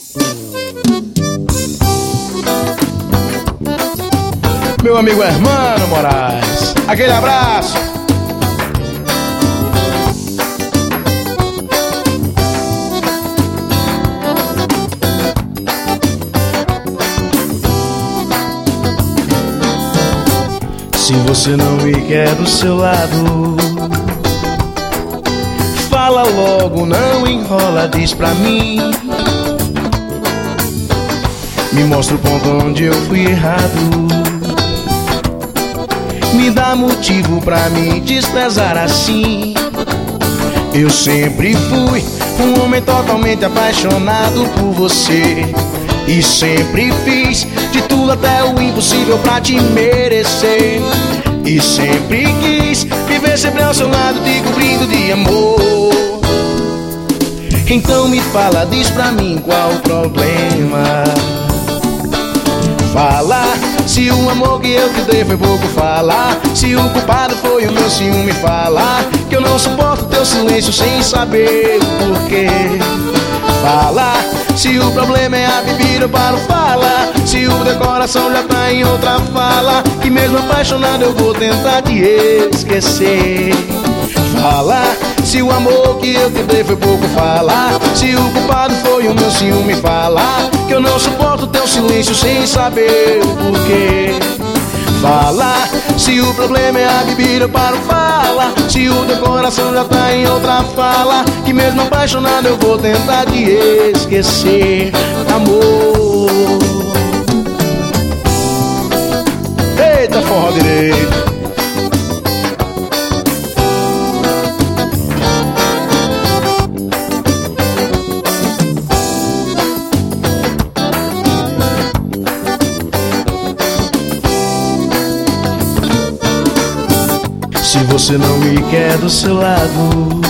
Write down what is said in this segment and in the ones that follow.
Meu amigo Hermano Moraes, aquele abraço. Se você não me quer do seu lado, fala logo, não enrola, diz pra mim. Me mostra o ponto onde eu fui errado. Me dá motivo pra me desprezar assim. Eu sempre fui um homem totalmente apaixonado por você, e sempre fiz de tudo até o impossível pra te merecer. E sempre quis viver sempre ao seu lado, te cobrindo de amor. Então me fala, diz pra mim qual o problema. Fala, se o amor que eu te dei foi pouco. Fala, se o culpado foi o meu ciúme. Fala, que eu não suporto teu silêncio sem saber o porquê. Fala, se o problema é a bebida ou para o fala. Se o teu coração já tá em outra fala, que mesmo apaixonado eu vou tentar te esquecer. Fala, se o amor que eu te dei foi pouco. Fala, se o culpado foi o meu ciúme. Fala, que eu não suporto teu silêncio sem saber o porquê. Fala, se o problema é a bebida ou para o fala. Se o teu coração já tá em outra fala, que mesmo apaixonado eu vou tentar te esquecer, amor. Eita, forró direito. Se você não me quer do seu lado,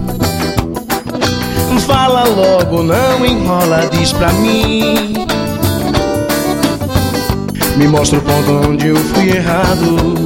fala logo, não enrola, diz pra mim. Me mostra o ponto onde eu fui errado.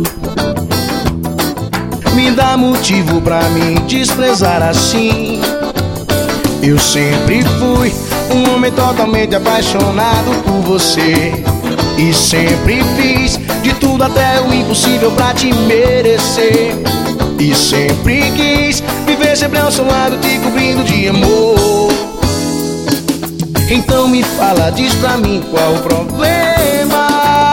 Me dá motivo pra me desprezar assim. Eu sempre fui um homem totalmente apaixonado por você, e sempre fiz de tudo até o impossível pra te merecer. E sempre quis viver sempre ao seu lado, te cobrindo de amor. Então me fala, diz pra mim qual o problema.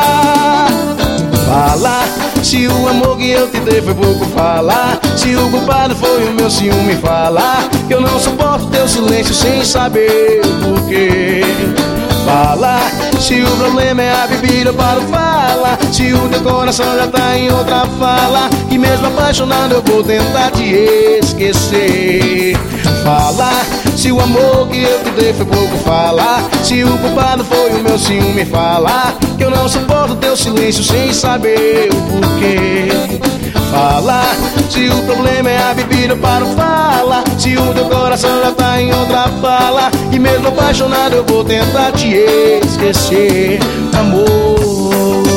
Fala, se o amor que eu te dei foi pouco. Fala, se o culpado foi o meu ciúme. Fala, que eu não suporto teu silêncio sem saber o porquê. Fala, se o problema é a bebida para o fala. Se o teu coração já tá em outra fala, que mesmo apaixonado eu vou tentar te esquecer. Fala, se o amor que eu te dei foi pouco. Fala, se o culpado foi o meu ciúme. Fala, que eu não suporto teu silêncio sem saber o porquê. Fala, se o problema é a bebida para o fala. Se o teu coração já tá em outra fala, e mesmo apaixonado eu vou tentar te esquecer, amor.